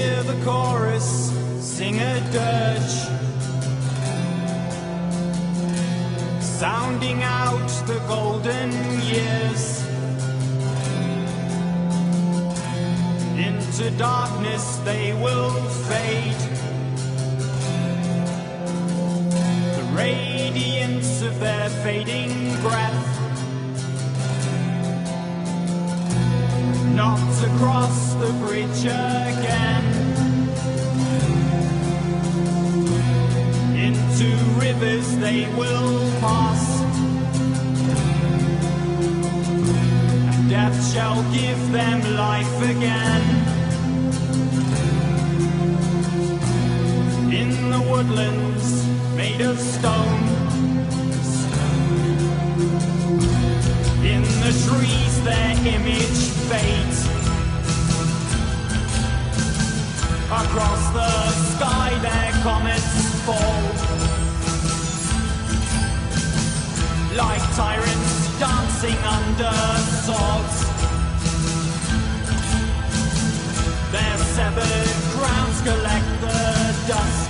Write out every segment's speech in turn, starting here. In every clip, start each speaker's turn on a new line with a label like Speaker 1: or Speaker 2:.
Speaker 1: Hear the chorus, sing a dirge, sounding out the golden years. Into darkness they will fade. The radiance of their fading breath, not to cross the bridge again. Into rivers they will pass, and death shall give them life again. In the woodlands made of stone, in the trees their image fades. Across the sky their comets fall, like tyrants dancing under swords. Their severed crowns collect the dust.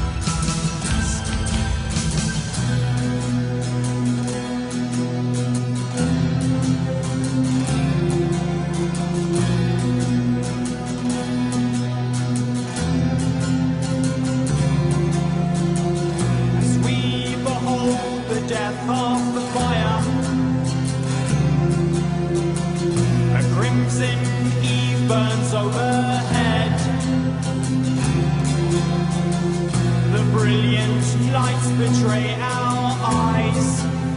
Speaker 1: Death of the fire, a crimson eve burns overhead. The brilliant lights betray our eyes.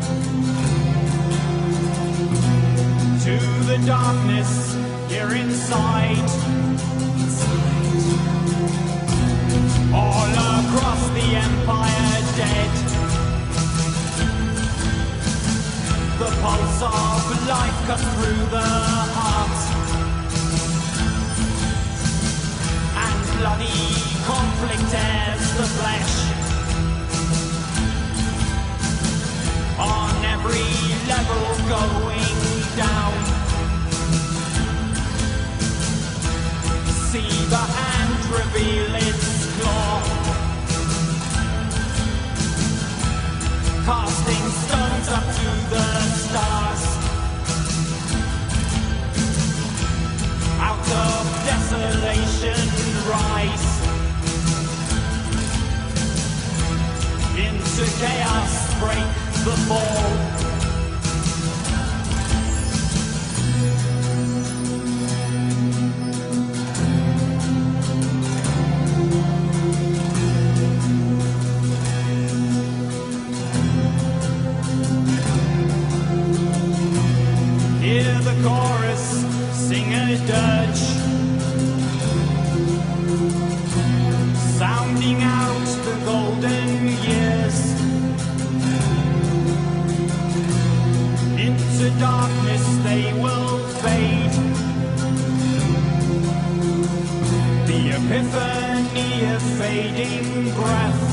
Speaker 1: To the darkness here inside. All across the empire dead. The pulse of life cuts through the heart, and bloody conflict tears the flesh. On every level going down, see the hand reveal its claw, casting stones up to the stars. Out of desolation rise, into chaos break the fall. Hear the chorus, sing a dirge, sounding out the golden years. Into darkness they will fade. The epiphany of fading breath,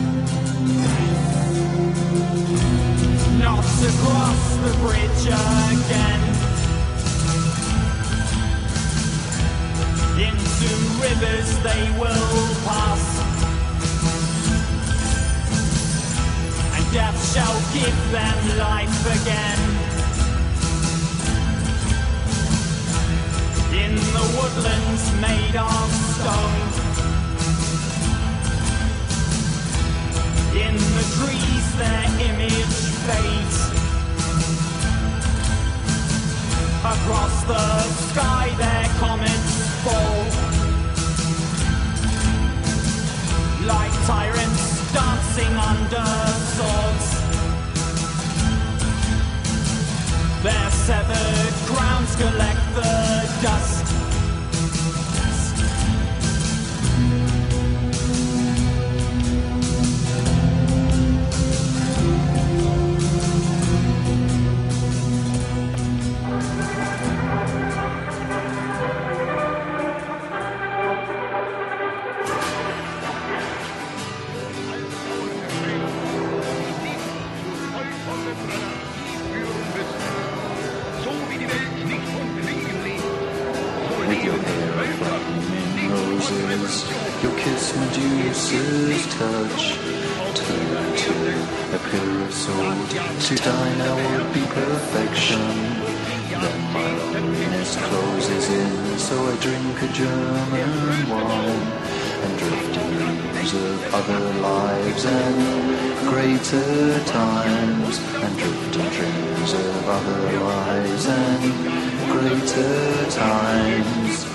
Speaker 1: not to cross the bridge again. Into rivers they will pass, and death shall give them life again. In the woodlands made of stone, in the trees their image fades. Across the sky their comets fall, like tyrants dancing under swords. Their severed crowns collect the dust.
Speaker 2: So roses, your kiss Medusa's touch. Turn to a pillar of salt, to die now would be perfection. Then my loneliness closes in, so I drink a German wine and drift in dreams of other lives and greater times, and drift in dreams of other lives and greater times.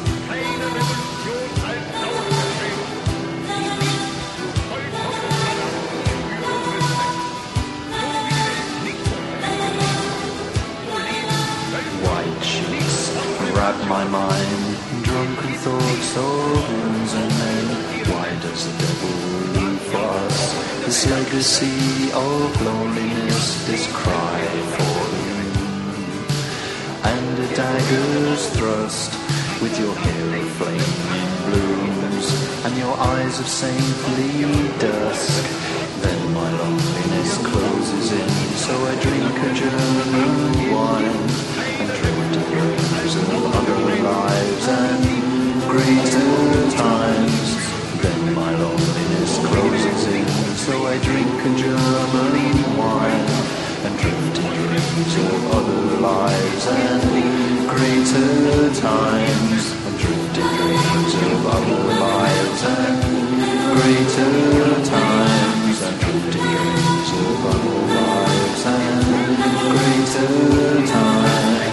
Speaker 2: Wrap my mind in drunken thoughts of wounds and men. Why does the devil leave for us this legacy of loneliness, this cry for him? And a dagger's thrust with your hair aflame in blooms and your eyes of saintly dusk. Then my loneliness closes in, so I drink a German wine and drift to dreams of other lives and greater times. Then my loneliness closes in, so I drink a German wine and drift to dreams of other lives and greater times, and drift to dreams of other lives and greater times, and drift to dreams of other lives and greater times.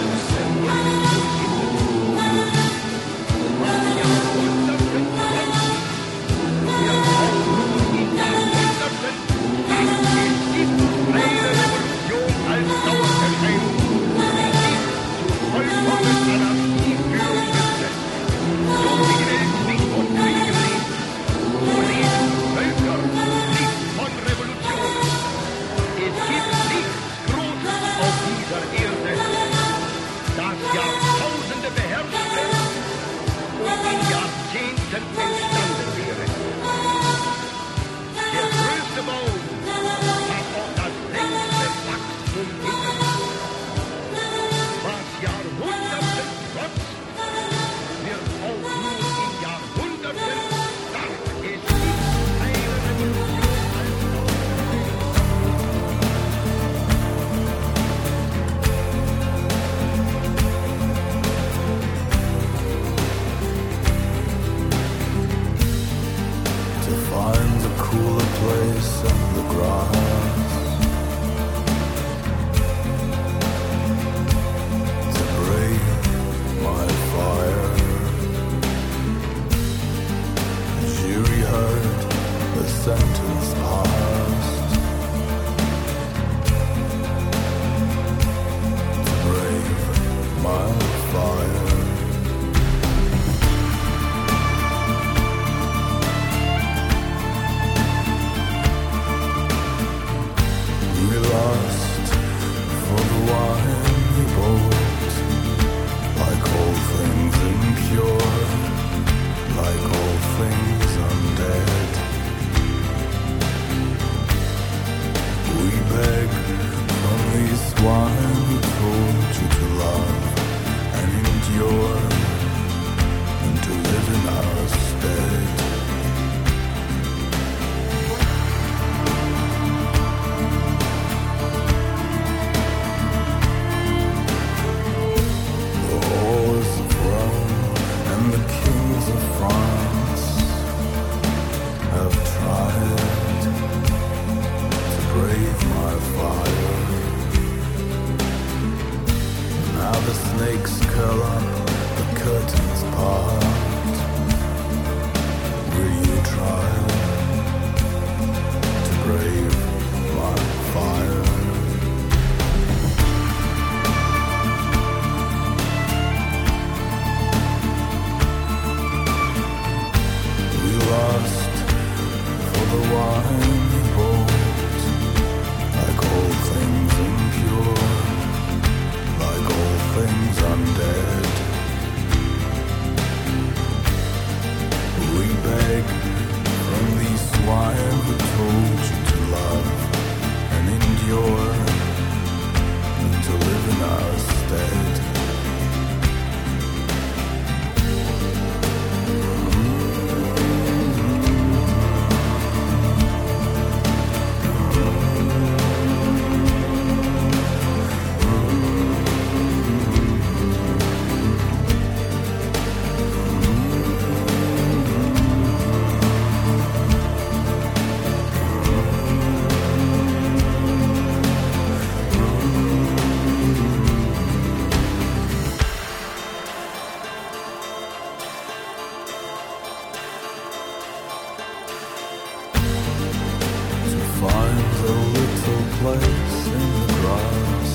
Speaker 3: find a little place in the grass.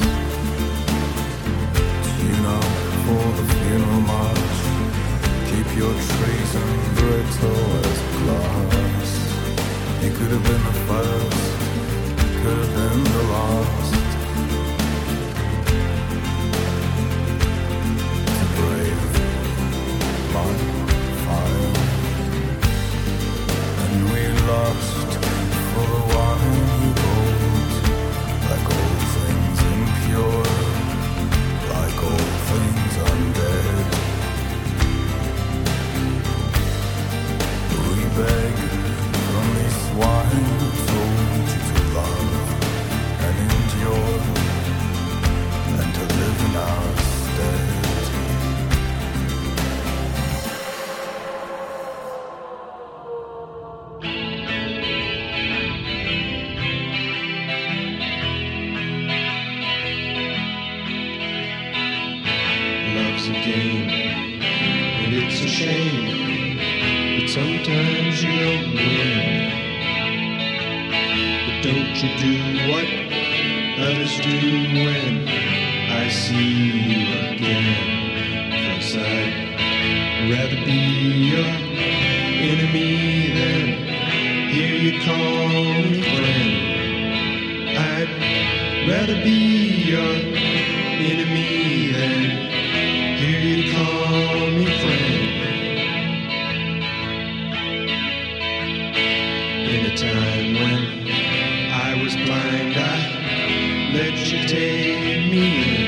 Speaker 3: Tune up for the funeral march. Keep your treason brittle as glass. You could have been the first, could have been the last. To brave like fire. And we lost for the one who goes, like all things impure, like all things undead. We beg from these swine who told you to love and endure, and to live in our stead.
Speaker 4: Love's a game, and it's a shame, but sometimes you don't win. But don't you do what others do when I see you again. 'Cause I'd rather be your enemy than hear you call me friend. I'd rather be your enemy than hear you call me friend. In a time when I was blind, I let you take me in.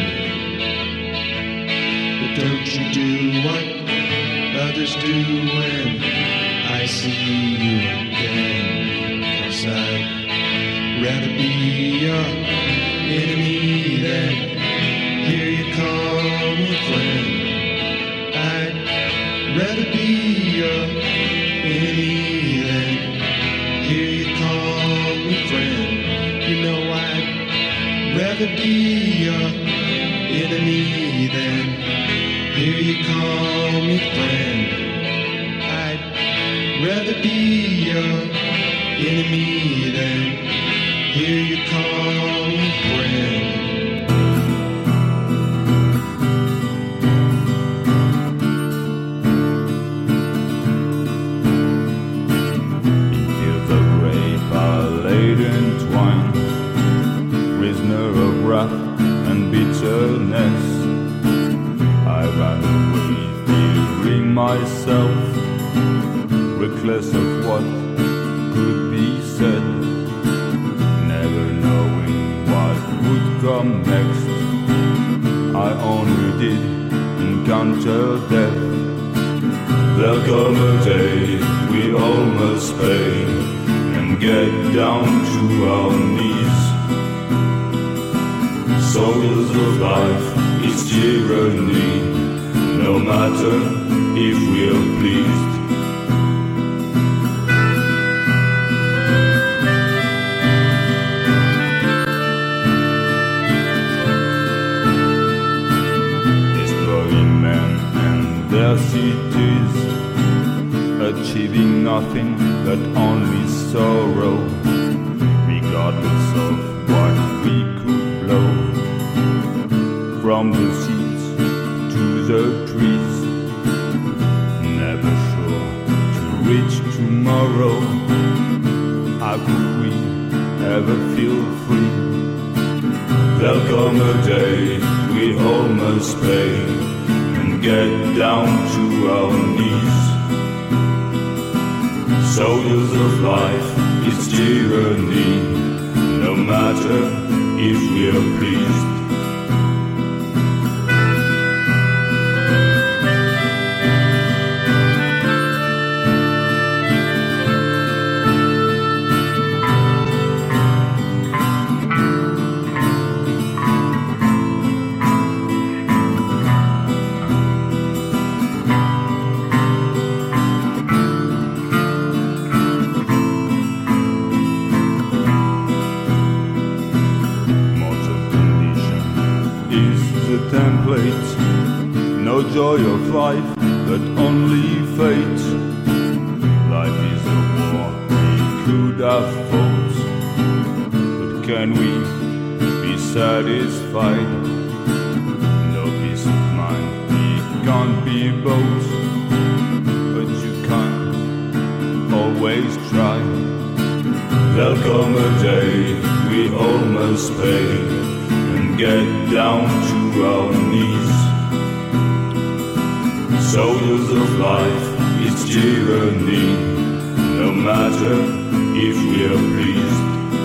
Speaker 4: But don't you do what others do when I see you again. 'Cause I'd rather be your enemy than hear you call me friend. I'd rather be your enemy than hear you call me friend. You know I'd rather be your enemy than hear you call me friend. I'd rather be your enemy than hear you call me friend.
Speaker 3: Entwined, prisoner of wrath and bitterness, I ran away fearing myself, reckless of what could be said, never knowing what would come next. I only did encounter death. There'll come a day we all must pay and get down to our knees. Souls of life is tyranny, no matter if we're pleased. Destroying men and their cities, achieving nothing but only sorrow, regardless of what we could blow. From the seeds to the trees, never sure to reach tomorrow. How could we ever feel free? There'll come a day we all must pay and get down to our knees. Soldiers of life is tyranny, no matter if we're pleased. Template, no joy of life, but only fate. Life is a war we could have fought,
Speaker 5: can we be satisfied? No peace of mind, it can't be both, but you can always try. There'll come a day we all must pay and get down to our knees. Soldiers of life, it's tyranny, no matter if we are pleased.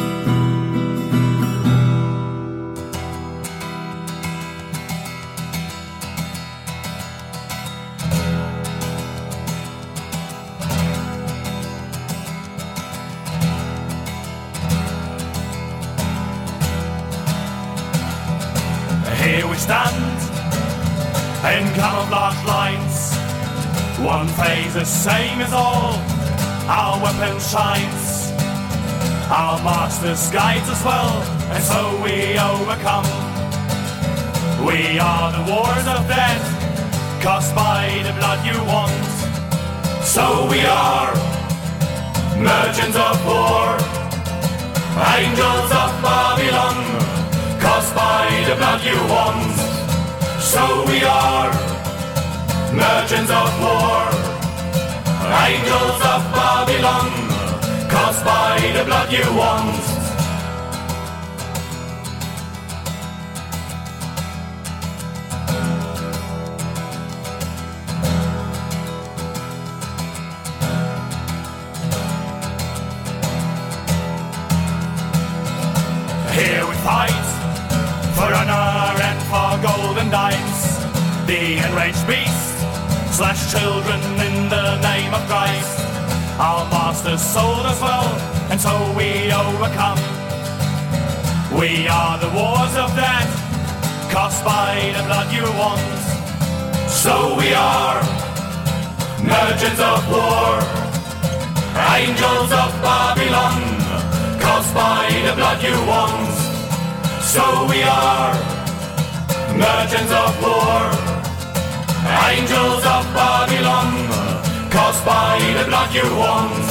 Speaker 1: Here we stand in camouflage lines, one phase the same as all, our weapon shines, our masters guides us well, and so we overcome. We are the wars of death, caused by the blood you want. So we are merchants of war, angels of Babylon, caused by the blood you want. So we are merchants of war, angels of Babylon, caused by the blood you want. Here we fight for honor and for golden dimes, the enraged beast slash children in the name of Christ. Our masters sold us well, and so we overcome. We are the wars of death, caused by the blood you want. So we are merchants of war, angels of Babylon, caused by the blood you want. So we are merchants of war, angels of Babylon, caused by the blood you want.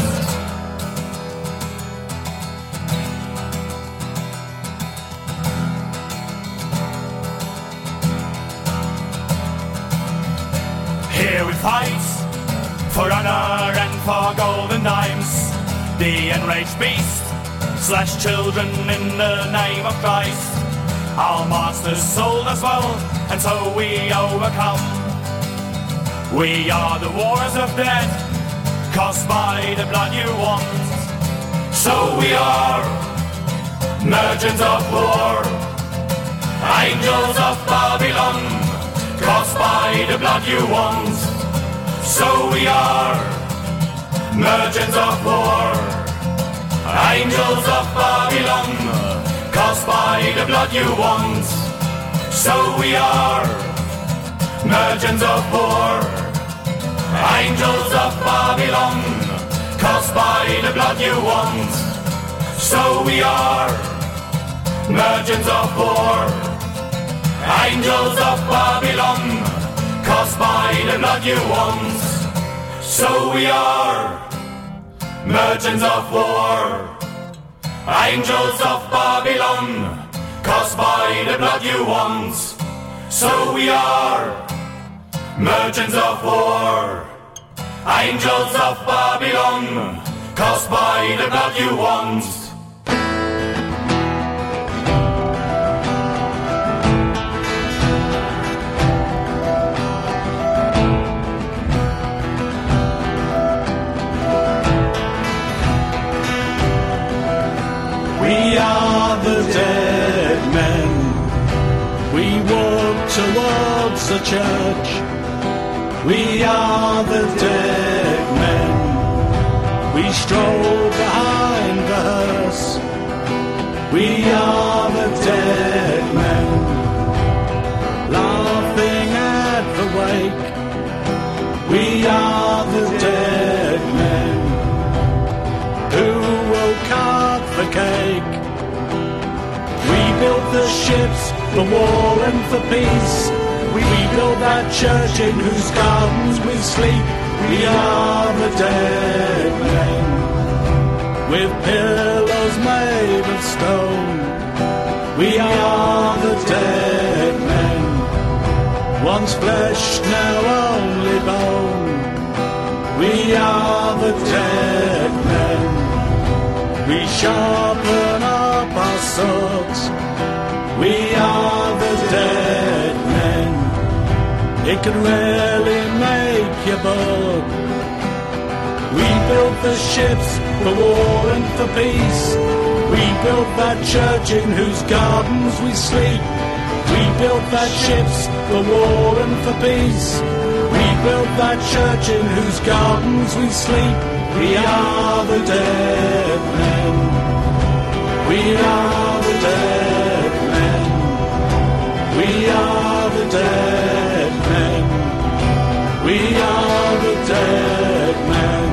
Speaker 1: Here we fight for honor and for golden dimes, the enraged beast slash children in the name of Christ. Our masters sold us well, and so we overcome. We are the wars of death, caused by the blood you want. So we are merchants of war, angels of Babylon, caused by the blood you want. So we are merchants of war, angels of Babylon, caused by the blood you want. So we are merchants of war, angels of Babylon, caused by the blood you want. So we are merchants of war, angels of Babylon, caused by the blood you want. So we are merchants of war, angels of Babylon, caused by the blood you want. So we are merchants of war, angels of Babylon, caused by the blood you want.
Speaker 6: We are the dead men. We walk towards the church. We are the dead men. We stroll behind the hearse. We are the dead men, laughing at the wake. We are the dead men who will cut the cake. We built the ships, the wall and for peace. We built that church in whose gardens we sleep. We are the dead men, with pillows made of stone. once flesh, now only bone. We are the dead men. We sharpen up our swords. We are the dead men. It can really make you bored. We built the ships for war and for peace. We built that church in whose gardens we sleep. We built that ships for war and for peace. We built that church in whose gardens we sleep. We are the dead men. We are the dead men. We are the dead men. We are the dead men.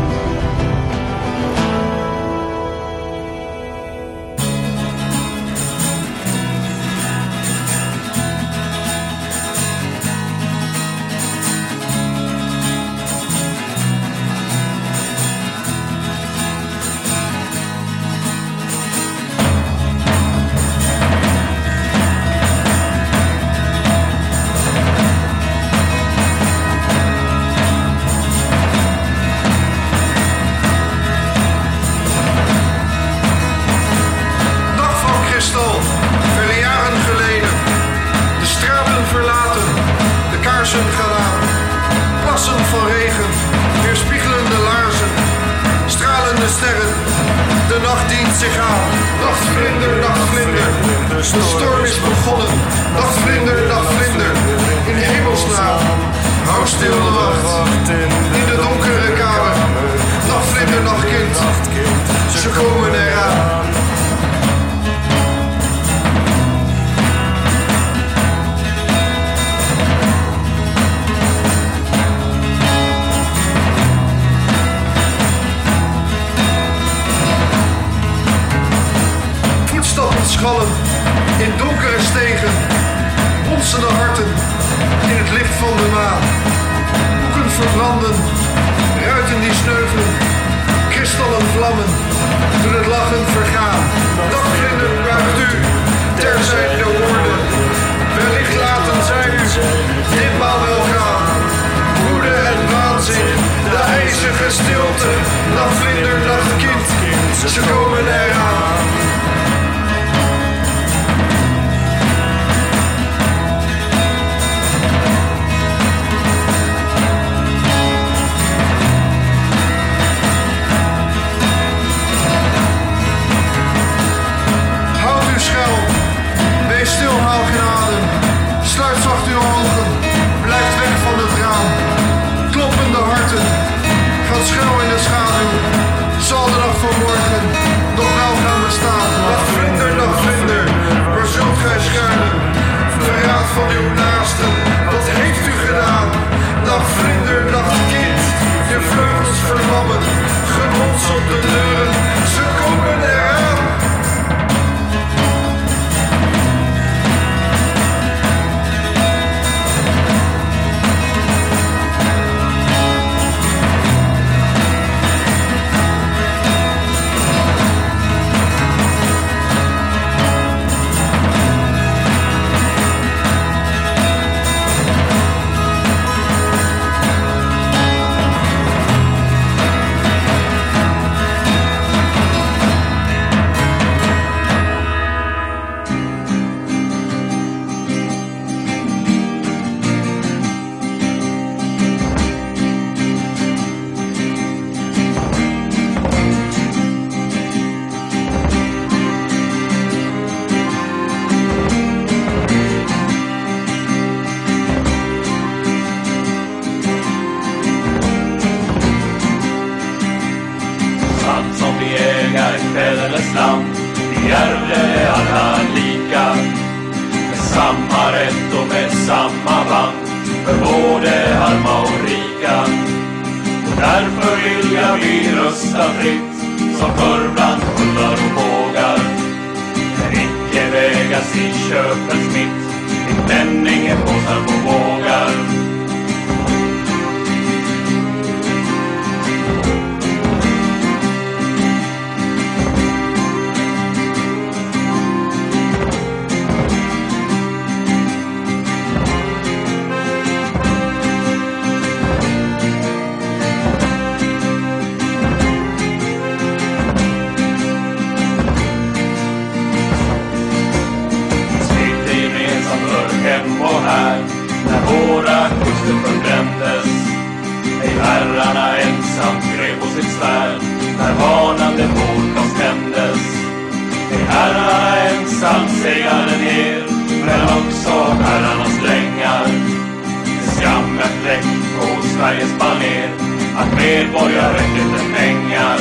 Speaker 1: värld där varnande mordkonst tändes. Det herrarna ensam segrade ner, men också herrarnas drängar. Skam ett fläck på Sveriges baner, att medborgarrätt är pengar.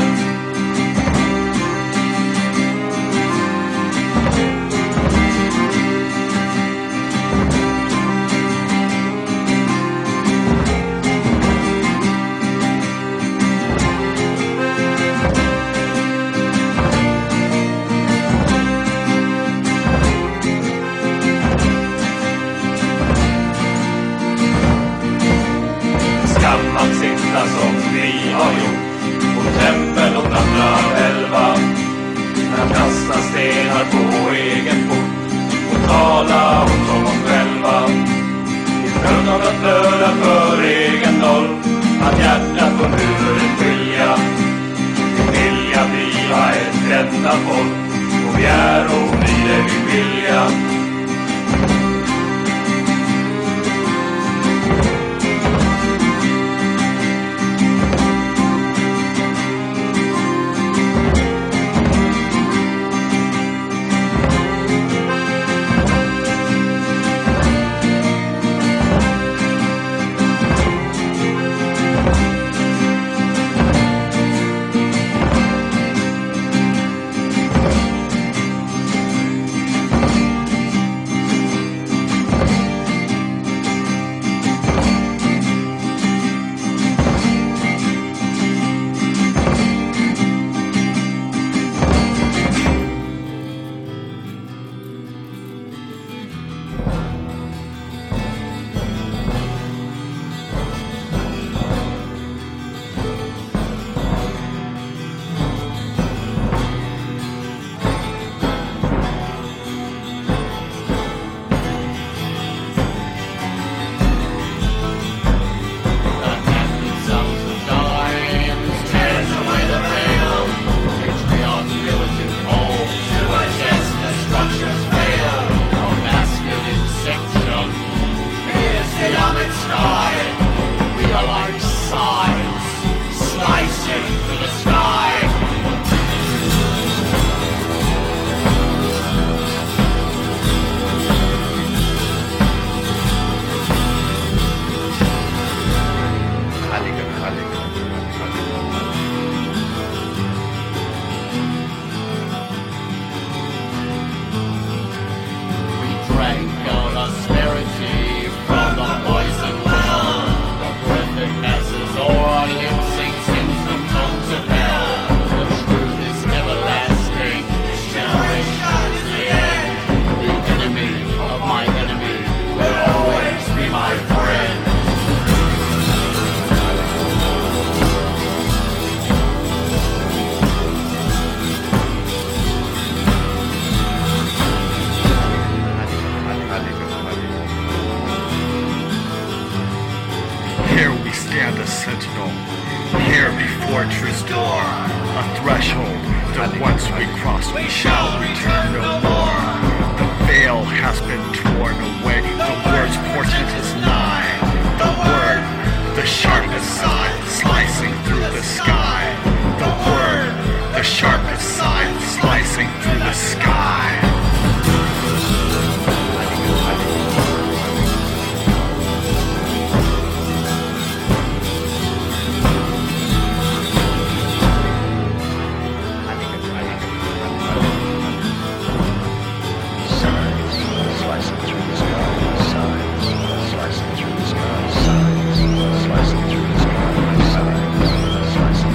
Speaker 1: Att sitta som vi har gjort på tempel och andra älva, när kasta stenar på egen fot och tala om oss själva. I dröm av att blöda för egen noll, att hjärtat från huvudet skilja. Vi vilja bliva ett enda folk, och vi är och blir det vi vilja.
Speaker 2: Slicing through the sky.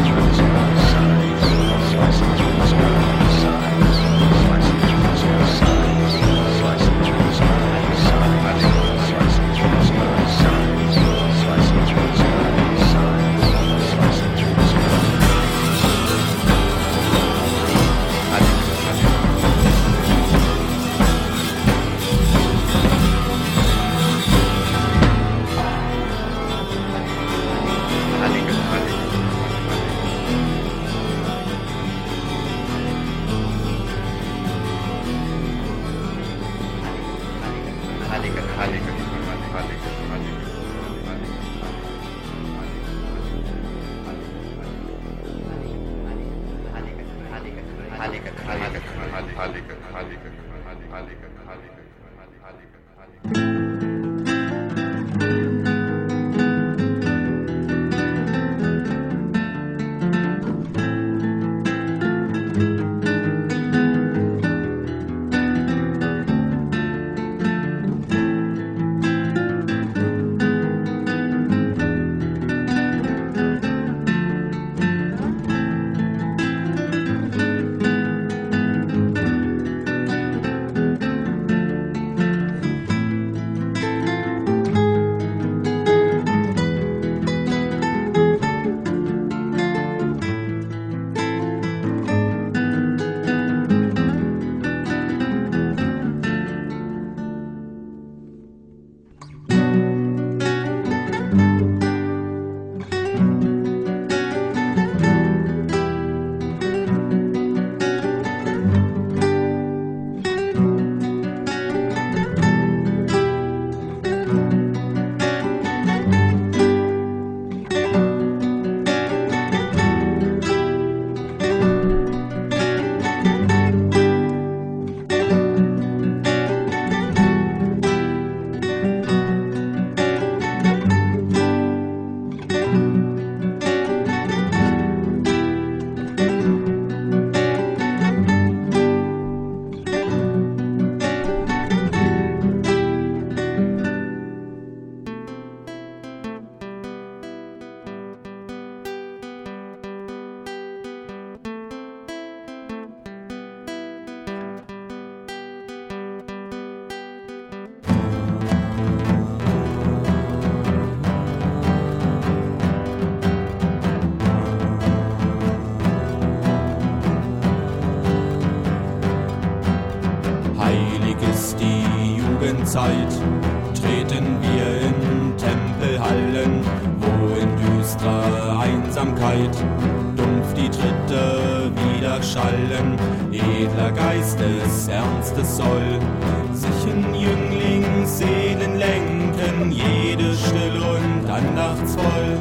Speaker 7: Zeit treten wir in Tempelhallen, wo in düsterer Einsamkeit dumpf die Tritte wieder schallen. Edler Geistes Ernstes soll sich in Jünglingsseelen lenken, jede still und andachtsvoll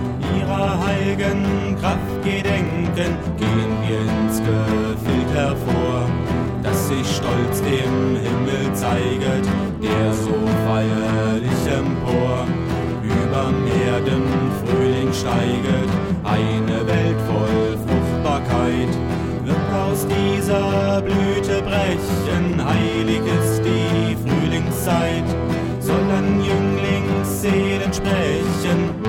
Speaker 7: ihrer heiligen Kraft gedenken. Gehen wir ins Gefild hervor, dass sich stolz dem Himmel zeiget, der so feierlich empor über Erden Frühling steiget. Eine Welt voll Fruchtbarkeit wird aus dieser Blüte brechen. Heilig ist die Frühlingszeit, sollen Jünglingsseelen sprechen.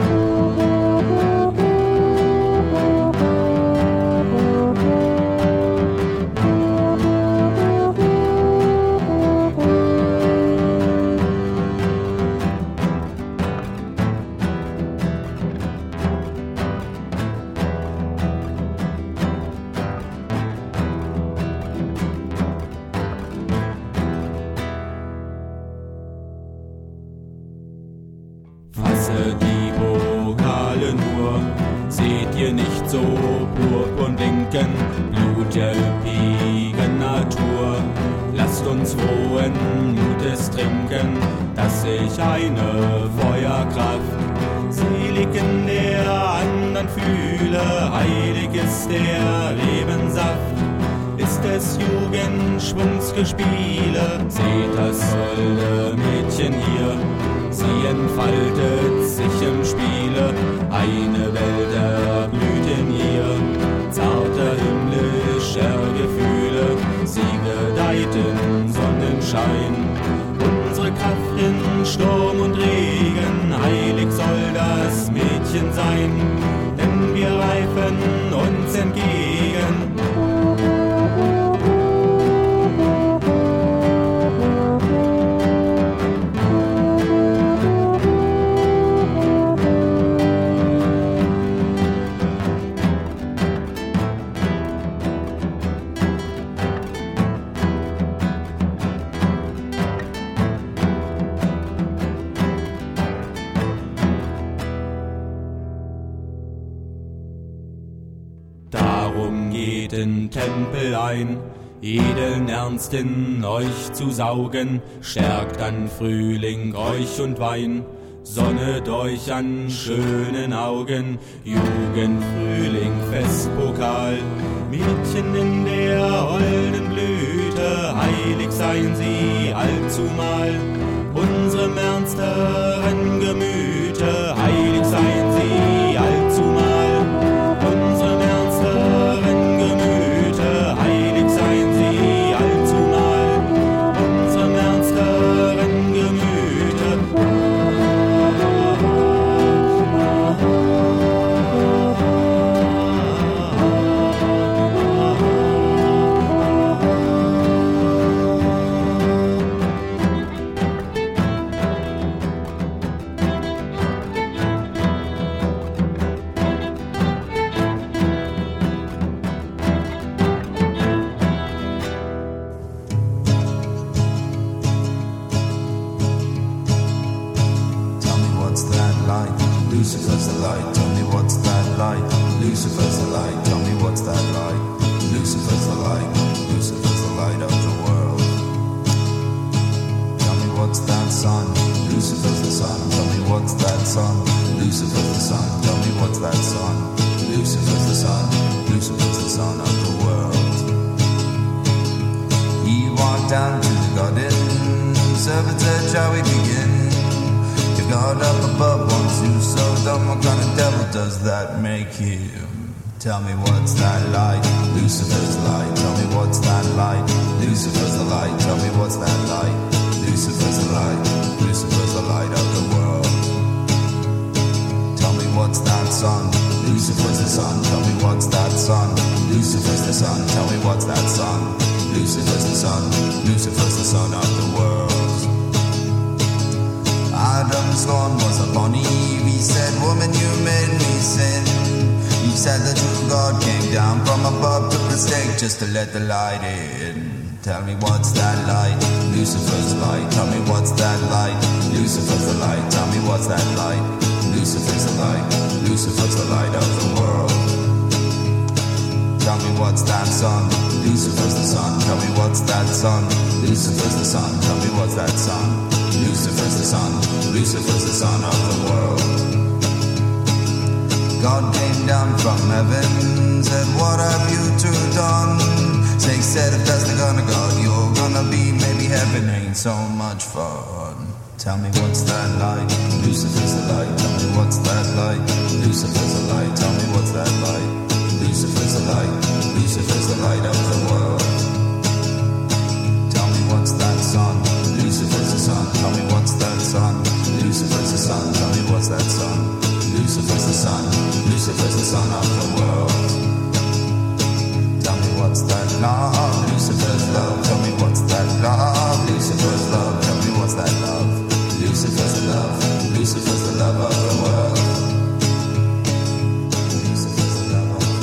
Speaker 7: Die Pokale nur, seht ihr nicht so purpurn blinken, Blut der üppigen Natur. Lasst uns frohen Mutes trinken, dass sich eine Feuerkraft selig in der anderen fühle. Heilig ist der Lebenssaft, ist des Jugendschwungsgespiele. Seht das holde Mädchen hier, sie entfaltet sich im Spiele. Eine Welt erblüht in ihr, zarter himmlischer Gefühle. Sie gedeiht in Sonnenschein, unsere Kraft in Sturm und Regen. Heilig soll das Mädchen sein, denn wir reifen uns entgegen. Darum geht in Tempel ein, edeln Ernst in euch zu saugen, stärkt an Frühling euch und Wein. sonnet euch an schönen Augen, Jugend, Frühling, Festpokal, Mädchen in der holden Blüte, heilig seien sie allzumal, unserem ernsteren Gemüte, heilig seien sie allzumal, unserem ernsteren Gemüte, heilig seien sie allzumal, unserem ernsteren Gemüte.
Speaker 8: Lucifer's the light, tell me what's that light? Lucifer's the light, tell me what's that light? Lucifer's the light, Lucifer's the light of the world. Tell me what's that sun? Lucifer's the sun, tell me what's that sun? Lucifer's the sun, tell me what's that sun? Lucifer's the sun, Lucifer's the sun of the world. He walked down to the garden, servant said, shall we begin? God up above wants you so dumb, what kind of devil does that make him? Tell me what's that light? Lucifer's light. Tell me what's that light? Lucifer's the light. Tell me what's that light? Lucifer's the light. Lucifer's the light of the world. Tell me what's that sun? Lucifer's the sun. Tell me what's that sun? Lucifer's the sun. Tell me what's that sun? Lucifer's the sun. Lucifer's the sun of the world. Adam's thorn was upon Eve. He said, woman, you made me sin. He said the true God came down from above, took the stake just to let the light in. Tell me what's that light? Lucifer's light. Tell me what's that light? Lucifer's the light. Tell me what's that light? Lucifer's the light. Lucifer's the light of the world. Tell me what's that sun? Lucifer's the sun. Tell me what's that sun? Lucifer's the sun. Tell me what's that sun? Lucifer's the sun, Lucifer's the sun of the world. God came down from heaven, said, what have you two done? Snake said, if that's the kind of God you're gonna be, maybe heaven ain't so much fun. Tell me what's that light? Lucifer's the light. Tell me what's that light? Lucifer's the light. Tell me what's that light? Lucifer's the light. Lucifer's the light of the world. Tell me what's that sun? Lucifer's the sun, tell me what's that sun? Lucifer's the sun, tell me what's that sun? Lucifer's the sun, Lucifer's the sun of the world. Tell me what's that love? Lucifer's love, tell me what's that love? Lucifer's love, tell me what's that love? Lucifer's the love, Lucifer's the love of the world. Lucifer's the love of the world.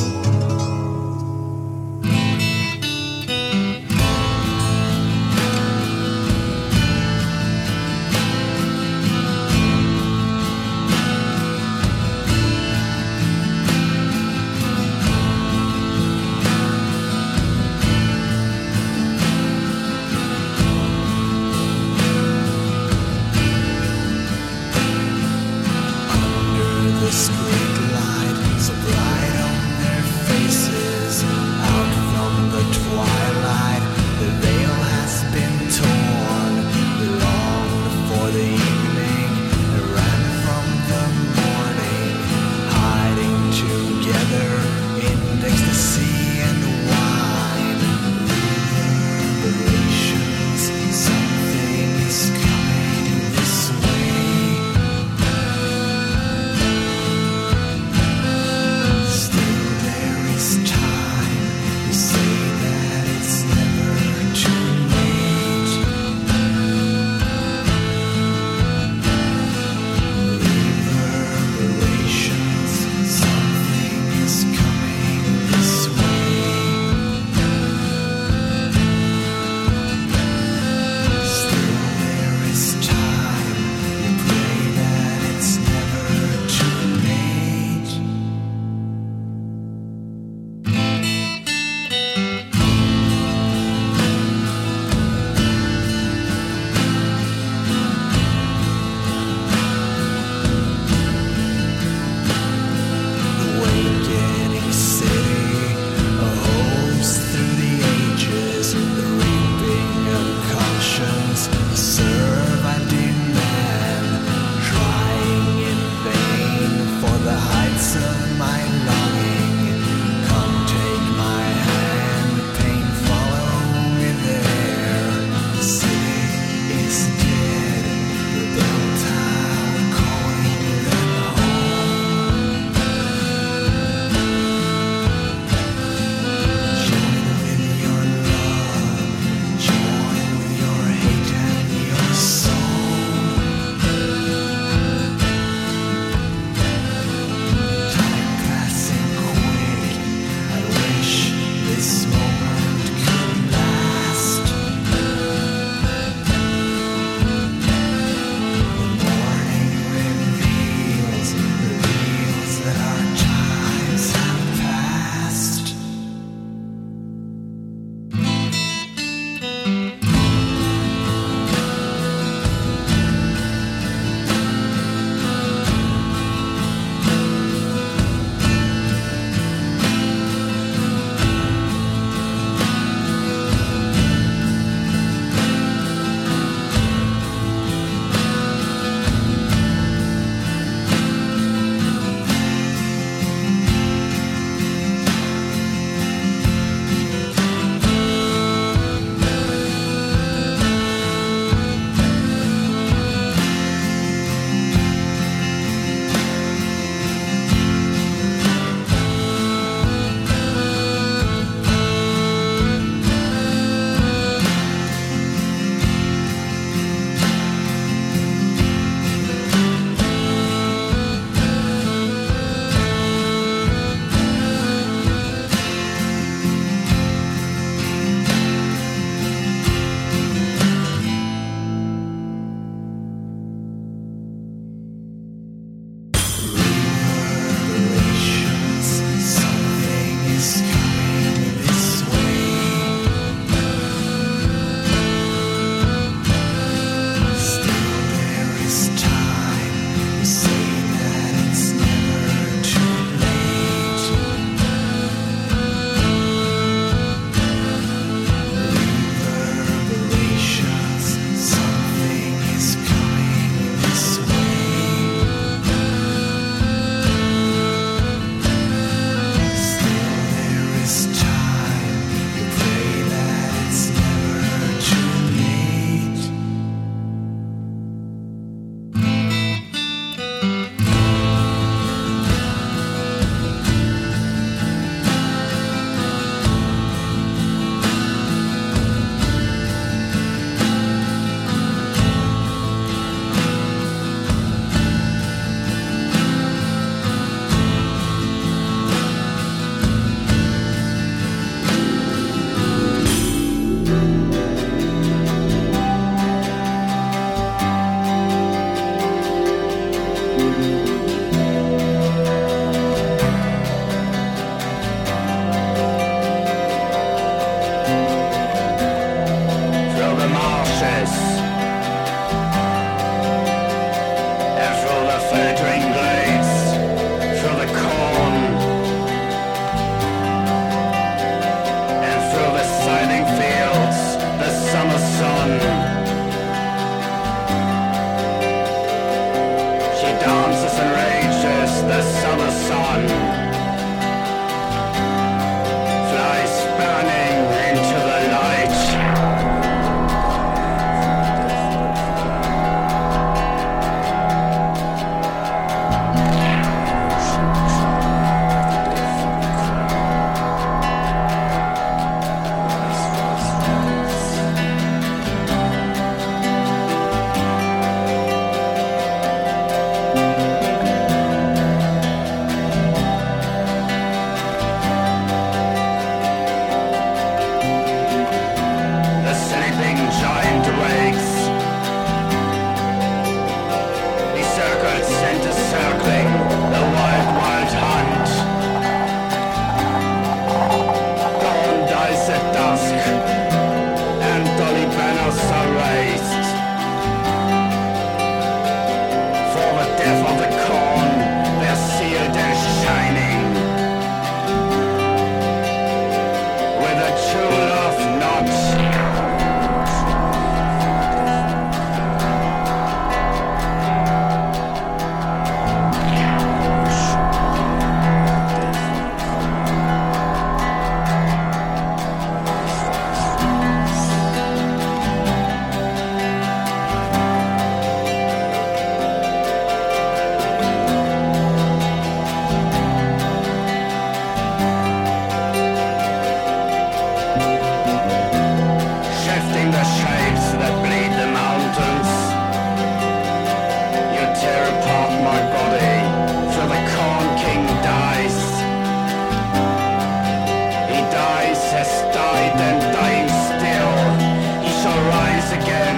Speaker 9: once has died and dying still, he shall rise again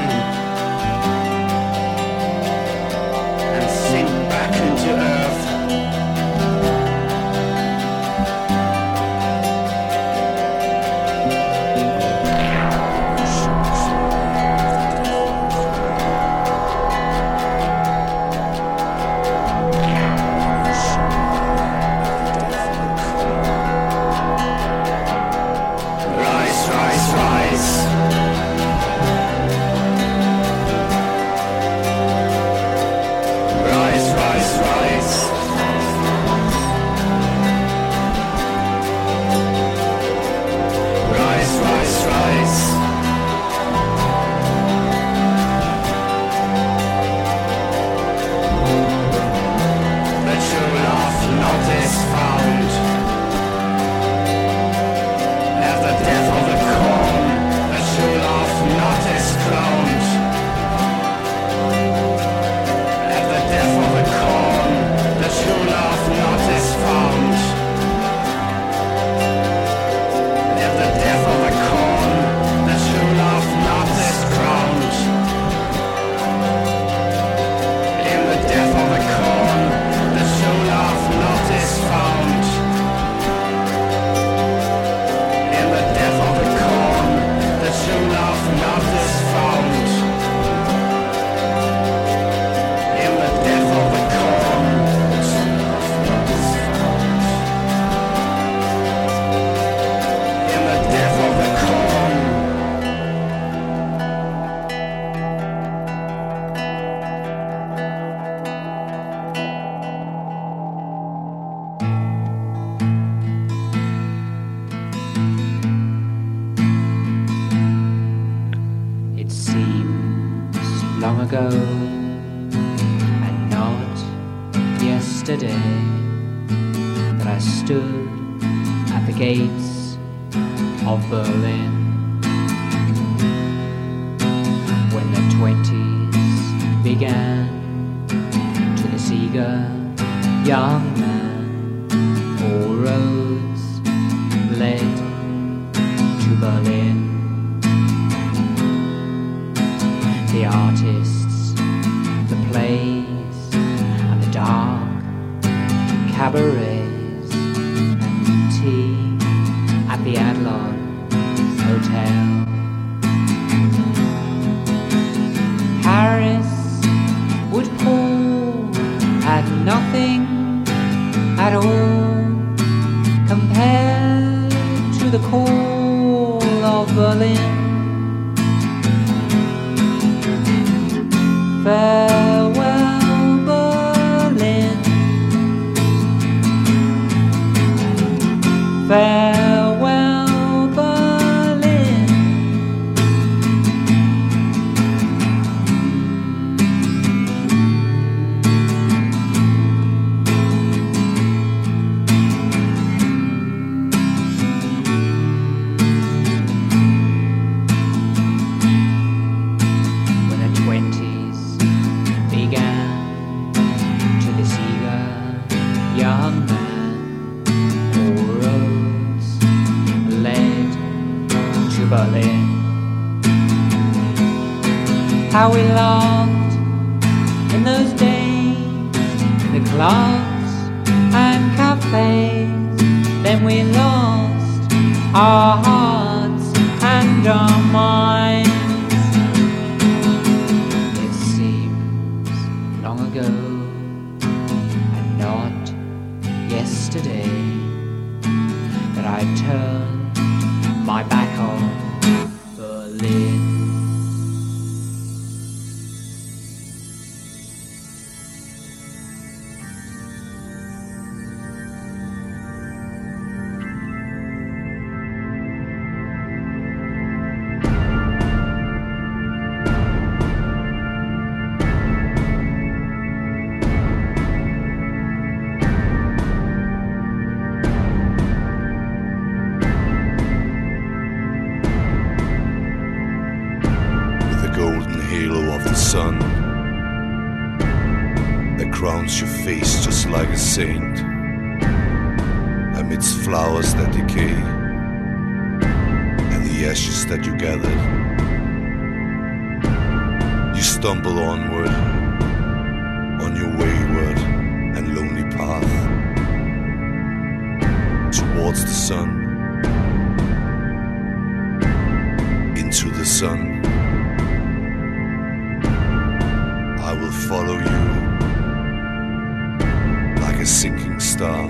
Speaker 9: and sink back into earth.
Speaker 10: And not yesterday that I stood at the gates of Berlin when the 20s began. To this eager young man, all roads led to Berlin. The artists, the plays, and the dark cabarets, and tea at the Adlon Hotel. Paris would pull at nothing at all compared to the call of Berlin. Farewell, Berlin. Farewell, Berlin. When the 20s began, to this eager young man, all roads led to Berlin. How we laughed in those days, in the clubs and cafes. Then we lost our hearts and our minds. It seems long ago and not yesterday that I turned my back on Berlin.
Speaker 11: Sun that crowns your face just like a saint amidst flowers that decay. ashes that you gathered. You stumble onward on your wayward and lonely path towards the sun, into the sun. I will follow you like a sinking star.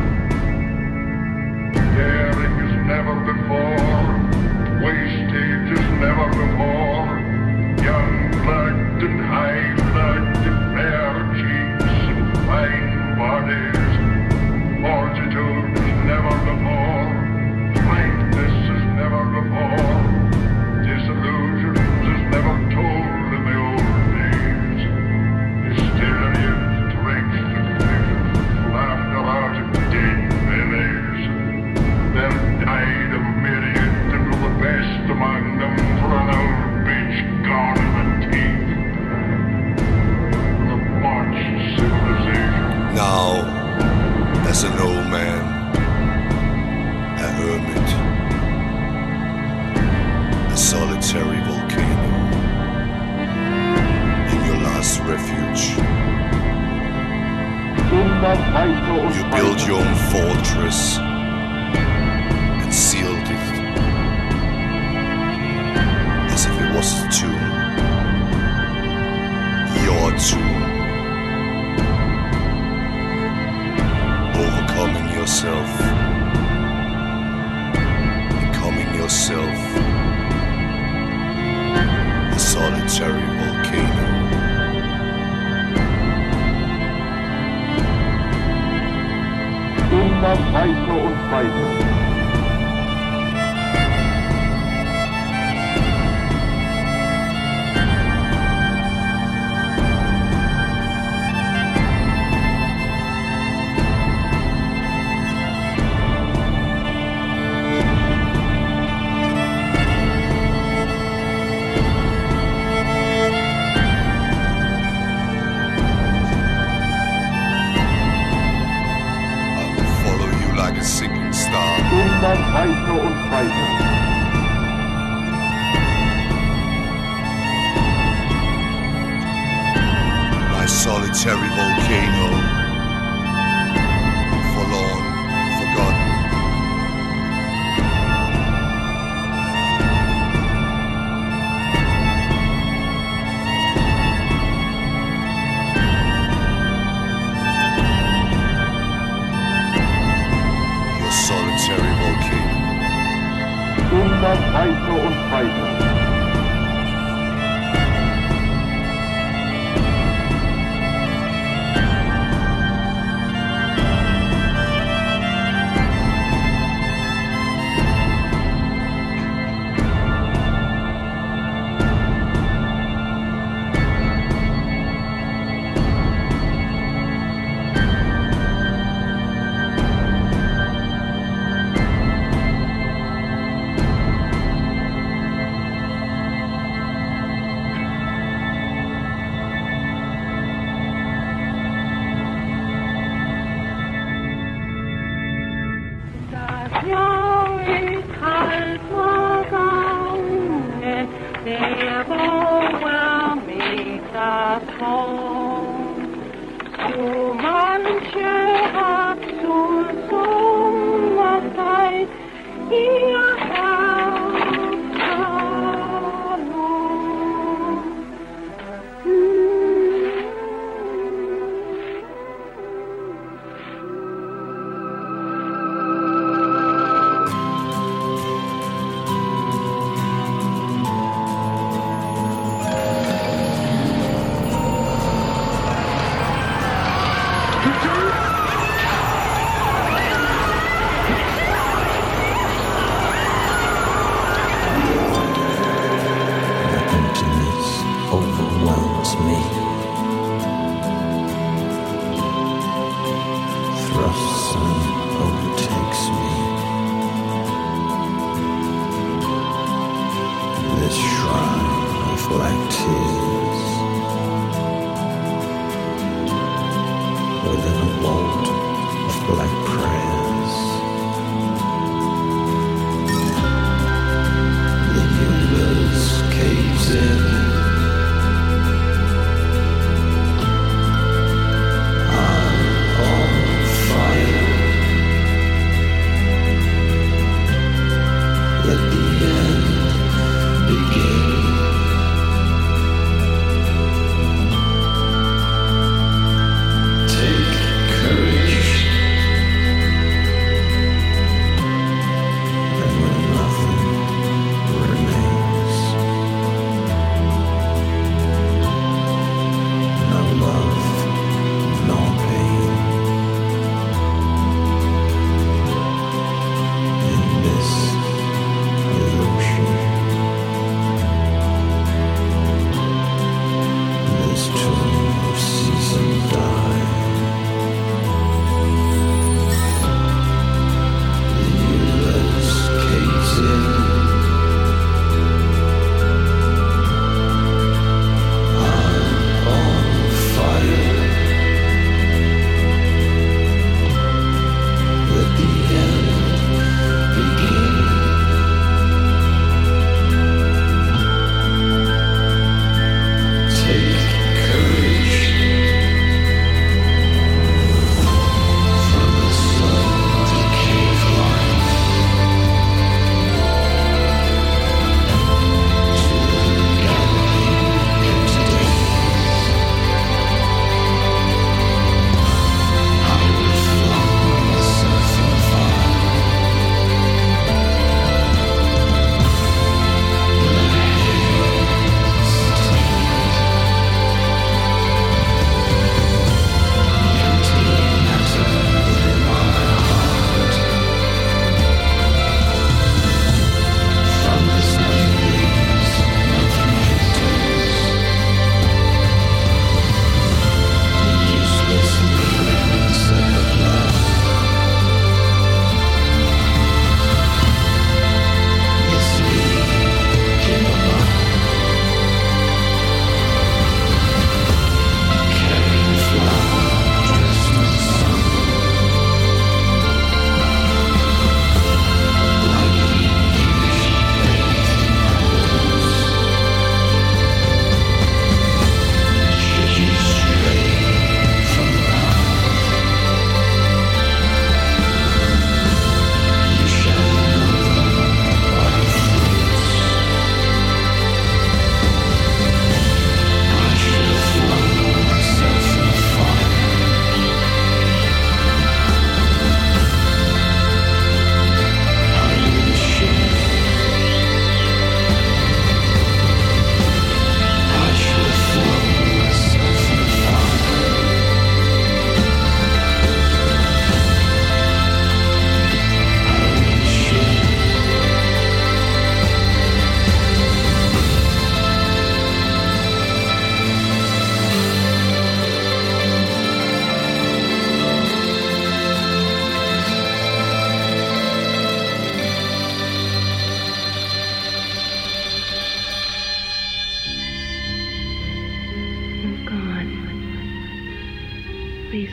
Speaker 12: Daring as never before, wasted as never before. Young blood and high blood and fair cheeks and fine bodies. Fortitude as never before, frankness as never before. Disillusions as never told in the old days. Hysterians drenched in vicious laughter out of dead bellies. There died a myriad, and the best among them for an old bitch gone in the teeth. The botched civilization.
Speaker 11: Now, as an old man, a hermit, a solitary volcano, in your last refuge, you build your own fortress and sealed it as if it was a tomb, your tomb. Overcoming yourself, becoming yourself, a solitary volcano.
Speaker 12: Immer weiter und weiter.
Speaker 13: Weiter und weiter.
Speaker 11: My solitary volcano, forlorn, forgotten. Your solitary volcano.
Speaker 13: Immer weiter und weiter.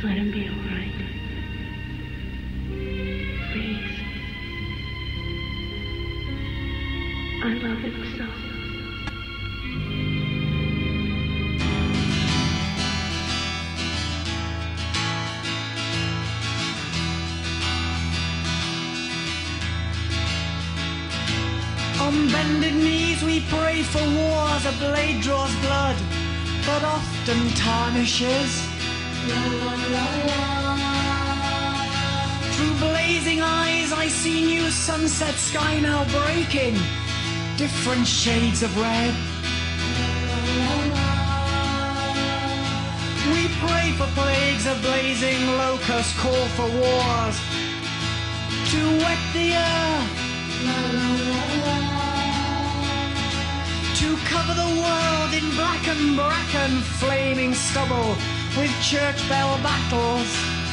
Speaker 14: Just let him be all right. Please. I love him so.
Speaker 15: On bended knees we pray for wars, a blade draws blood, but often tarnishes. Through blazing eyes I see new sunset sky now breaking, different shades of red. We pray for plagues, a blazing locust call for wars, to wet the earth, to cover the world in black and bracken, flaming stubble with church bell battles.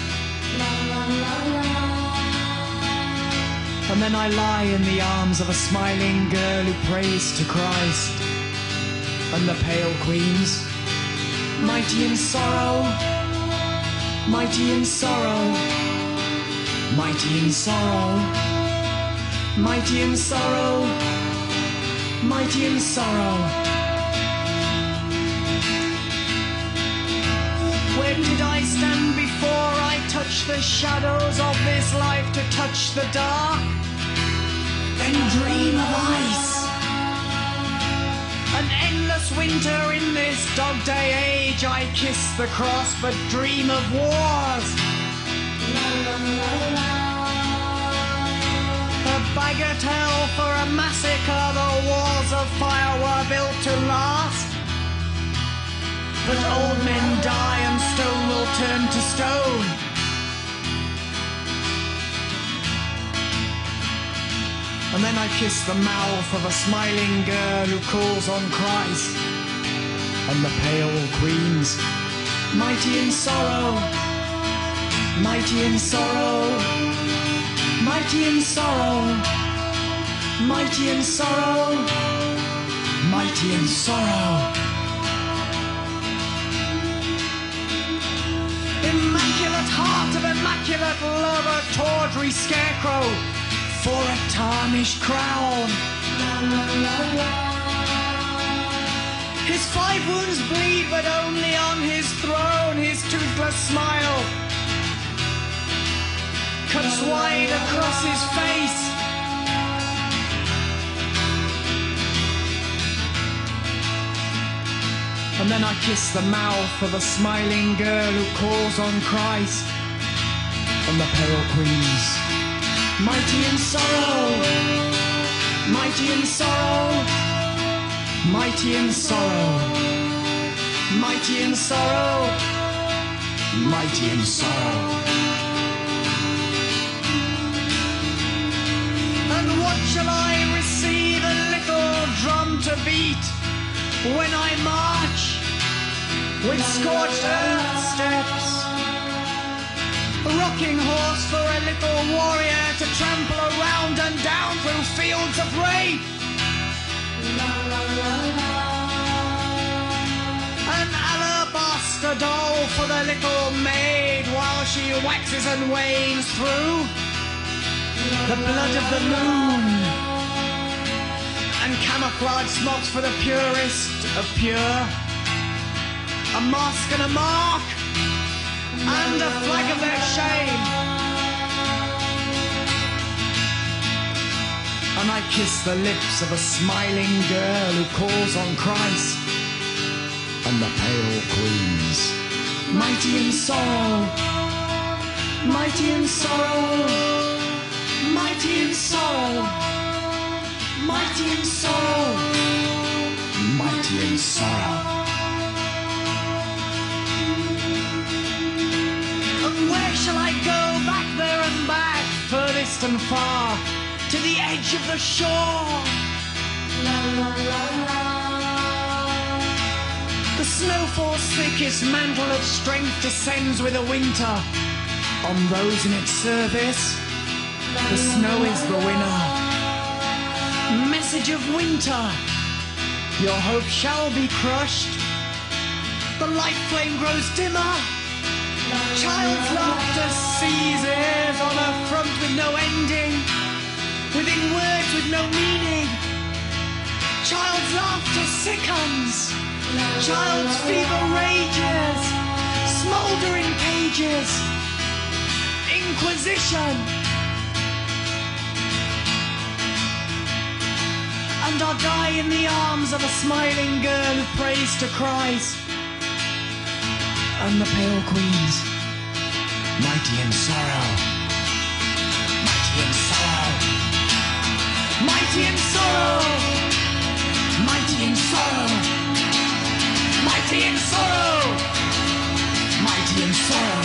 Speaker 15: And then I lie in the arms of a smiling girl who prays to Christ. And the pale queens, mighty in sorrow, mighty in sorrow, mighty in sorrow, mighty in sorrow, mighty in sorrow. Where did I stand before I touched the shadows of this life to touch the dark? Then dream of ice. An endless winter in this dog-day age. I kiss the cross but dream of wars. A bagatelle for a massacre. The walls of fire were built to last. But old men die and stone will turn to stone. And then I kiss the mouth of a smiling girl who calls on Christ. And the pale queens, mighty in sorrow, mighty in sorrow, mighty in sorrow, mighty in sorrow, mighty in sorrow. Immaculate heart of immaculate love, a tawdry scarecrow for a tarnished crown. His 5 wounds bleed, but only on his throne. His toothless smile cuts wide across his face. And then I kiss the mouth of a smiling girl who calls on Christ. And the pale queens, mighty in sorrow, mighty in sorrow, mighty in sorrow, mighty in sorrow, mighty in sorrow. And what shall I receive a little drum to beat when I march with scorched earth steps? A rocking horse for a little warrior to trample around and down through fields of rape. An alabaster doll for the little maid while she waxes and wanes through the blood of the moon. And camouflage smocks for the purest of pure. A mask and a mark, and a flag of their shame. And I kiss the lips of a smiling girl who calls on Christ. And the pale queens, mighty in sorrow, mighty in sorrow, mighty in sorrow, mighty in sorrow, mighty in sorrow. And where shall I go? Back there and back, furthest and far, to the edge of the shore. The snow falls thick, its mantle of strength descends with the winter. On those in its service, the snow is the winner. Message of winter, your hope shall be crushed. The light flame grows dimmer. Child's laughter seizes on a front with no ending, within words with no meaning. Child's laughter sickens, child's fever rages, smouldering cages, inquisition. And I'll die in the arms of a smiling girl who prays to Christ. And the pale queens, mighty in sorrow, mighty in sorrow, mighty in sorrow, mighty in sorrow, mighty in sorrow, mighty in sorrow.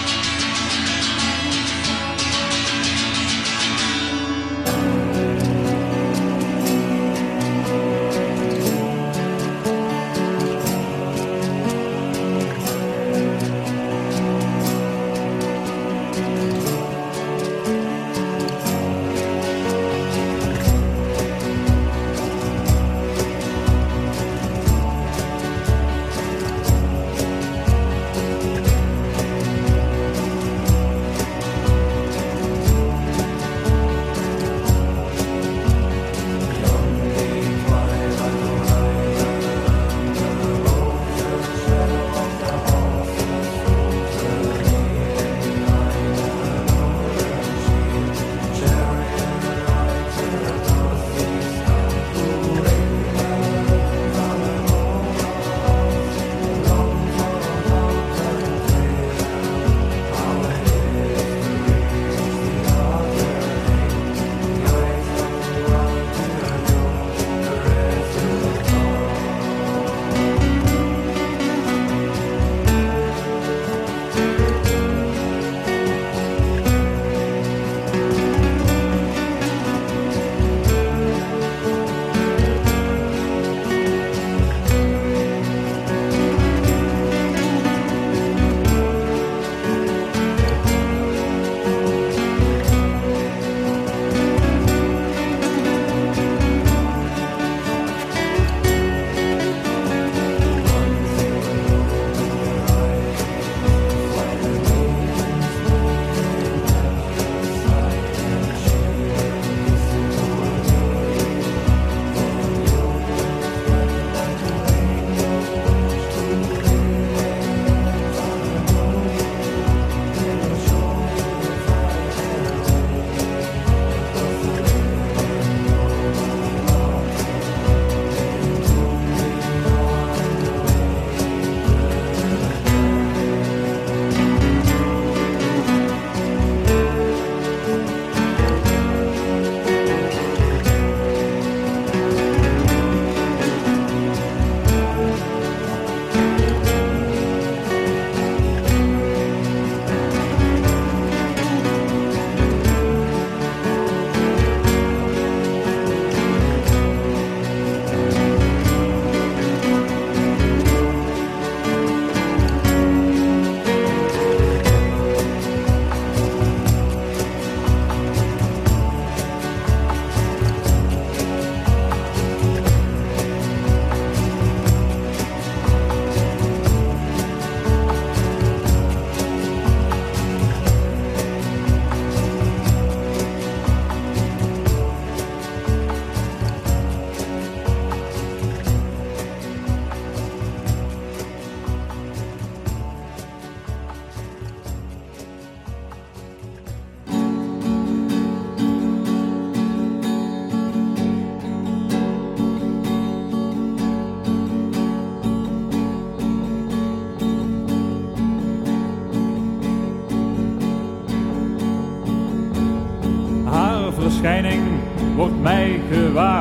Speaker 16: verschijning wordt mij gewaar.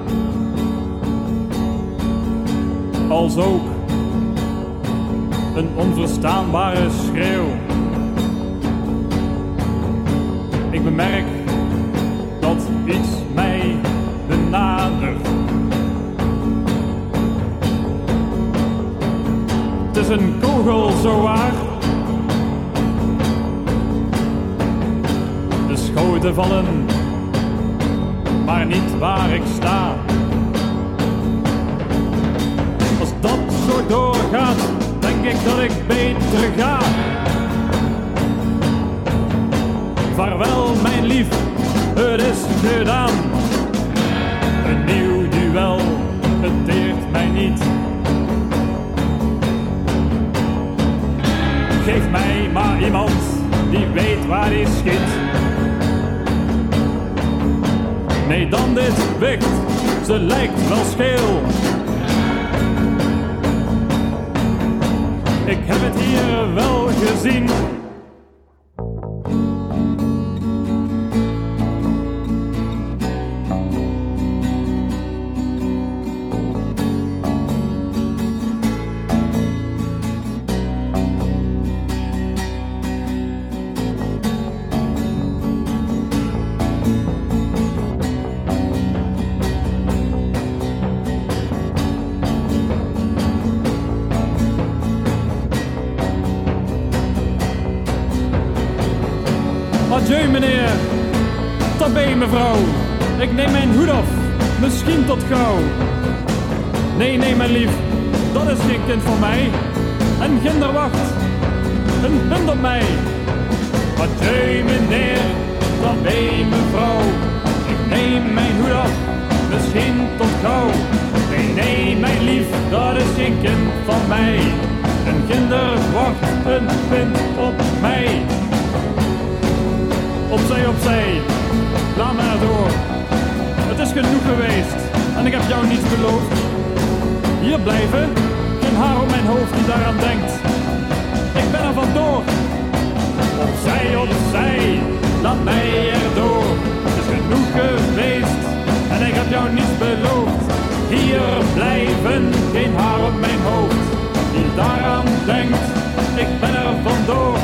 Speaker 16: Als ook een onverstaanbare schreeuw. Ik bemerk dat iets mij benadert. Het is een kogel zowaar. De schoten vallen, maar niet waar ik sta. Als dat zo doorgaat, denk ik dat ik beter ga. Vaarwel mijn lief, het is gedaan. Een nieuw duel, het deert mij niet. Geef mij maar iemand die weet waar hij schiet. Nee, dan dit wicht, ze lijkt wel scheel. Ik heb het hier wel gezien. Adieu meneer, tabé mevrouw, ik neem mijn hoed af, misschien tot gauw. Nee, nee mijn lief, dat is geen kind van mij. En ginder wacht, een hund op mij. Adieu meneer, tabé mevrouw, ik neem mijn hoed af, misschien tot gauw. Nee, nee mijn lief, dat is geen kind van mij. En ginder wacht, een hund op mij. Opzij, opzij, laat maar door. Het is genoeg geweest en ik heb jou niets beloofd. Hier blijven, geen haar op mijn hoofd die daaraan denkt. Ik ben er vandoor. Opzij, opzij, laat mij erdoor. Het is genoeg geweest en ik heb jou niets beloofd. Hier blijven, geen haar op mijn hoofd die daaraan denkt. Ik ben er vandoor.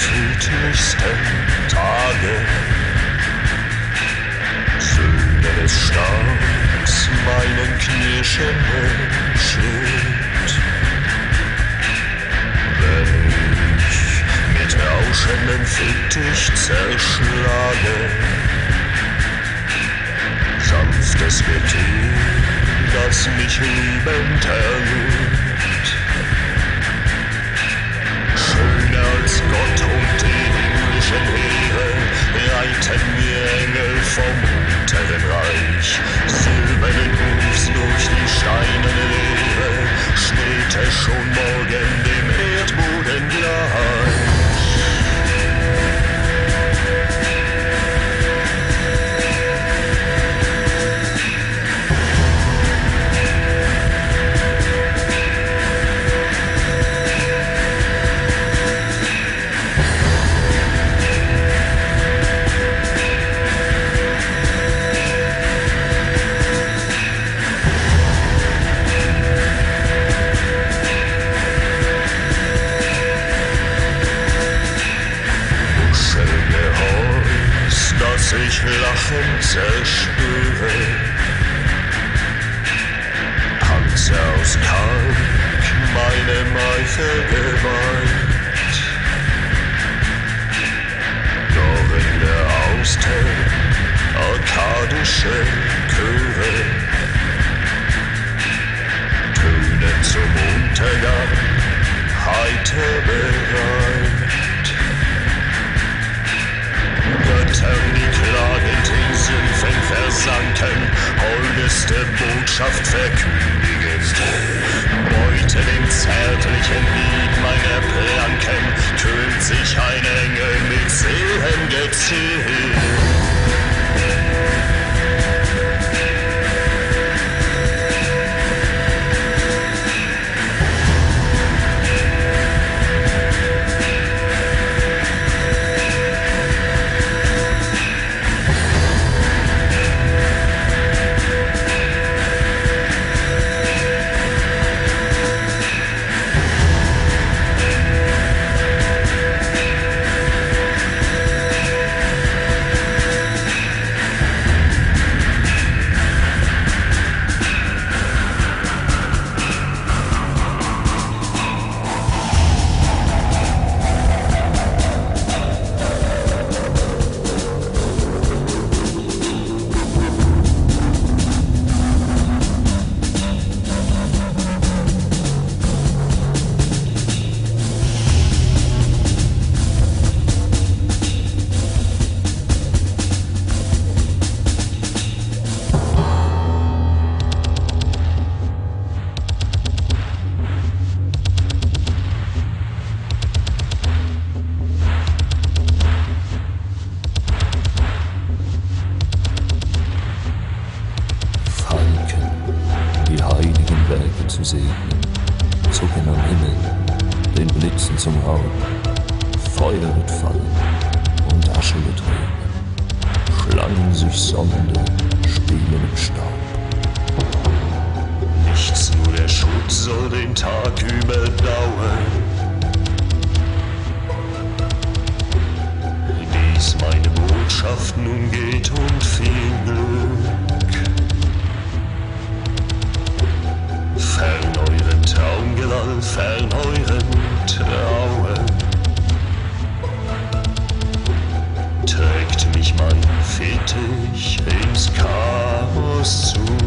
Speaker 17: friedlichsten Tage. Söhne des Staats meinen knirschenden Schritt. Wenn ich mit rauschendem Fittich zerschlage, sanftes Gefühl, das mich liebend erhöht. Schöner als Gott und die himmlischen Heere reiten mir Engel vom unteren Reich. Silbernen Hufs durch die steinerne Leere steht es schon morgen dem Erdboden gleich. Dass ich lachend zerspüre, Panzer aus Kalk, meine Eichel geweiht. Doch in der Austell arkadische Chöre tönen zum Untergang heiter bereit. Götter, die klagend in Sümpfen versanken, holdeste Botschaft verkündigend. Beute dem zärtlichen Lied meiner Planken, tönt sich ein Engel mit Seelengezähl.
Speaker 18: Zucken am Himmel, den Blitzen zum Raub. Feuer wird fallen und Asche wird regnen. Schlangen sich sonnende, spielen im Staub.
Speaker 17: Nichts, nur der Schutt soll den Tag überdauern. Dies meine Botschaft nun geht und viel Glück. Fern euren Traumgewalt, fern euren Trauen. Trägt mich mein Fittich ins Chaos zu.